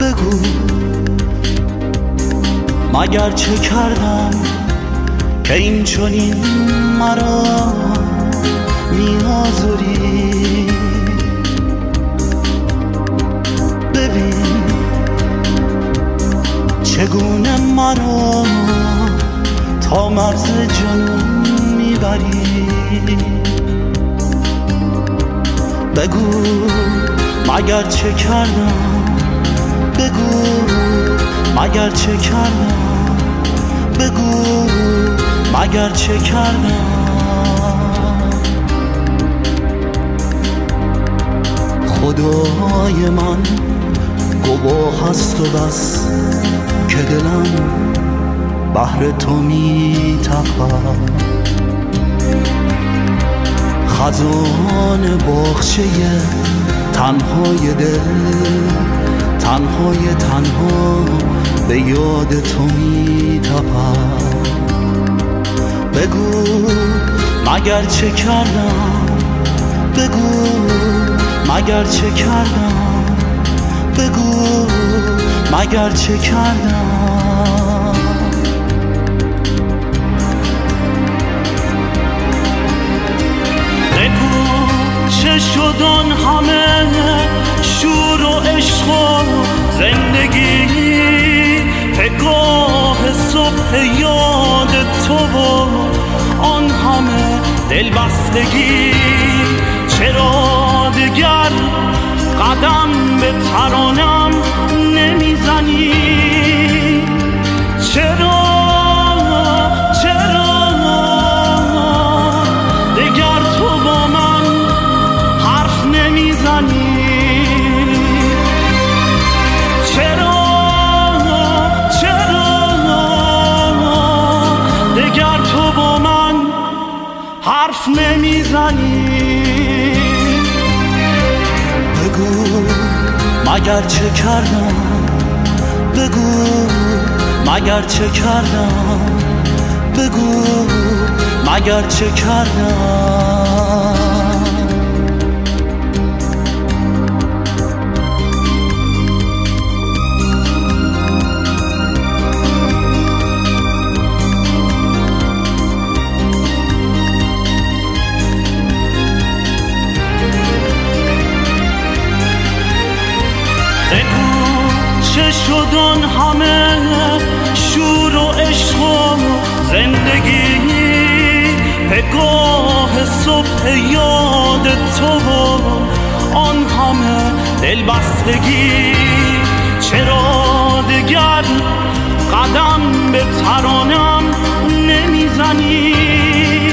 بگو مگر چه کردم که این چنین مرا میآزری؟ ببین چگونه مرا تا مرز جنون میبری. بگو مگر چه کردم، بگو مگر چه کردم، بگو مگر چه کردم. خدای من گواه هست و بس که دلم بهر تو می‌تپد. خزان باغچه تنهای دل، تنهای تنها به یاد تو می‌تپد. بگو مگر چه کردم، بگو مگر چه کردم، بگو مگر چه کردم. بگو چه شد آن همه شور و عشق و زندگی، پگاه صبح یاد تو و آن همه دلبستگی. چرا دگر قدم به ترانم نمیزنی؟ چرا دگر تو با من حرف نمیزنی؟ چرا دگر تو با من حرف نمیزنی؟ بگو مگر چه کردم، بگو مگر چه کردم، بگو مگر چه کردم. چه شد آن همه شور و عشق و زندگی، پگاه صبح یاد تو و آن همه دلبستگی. چرا دگر قدم به ترانم نمیزنی؟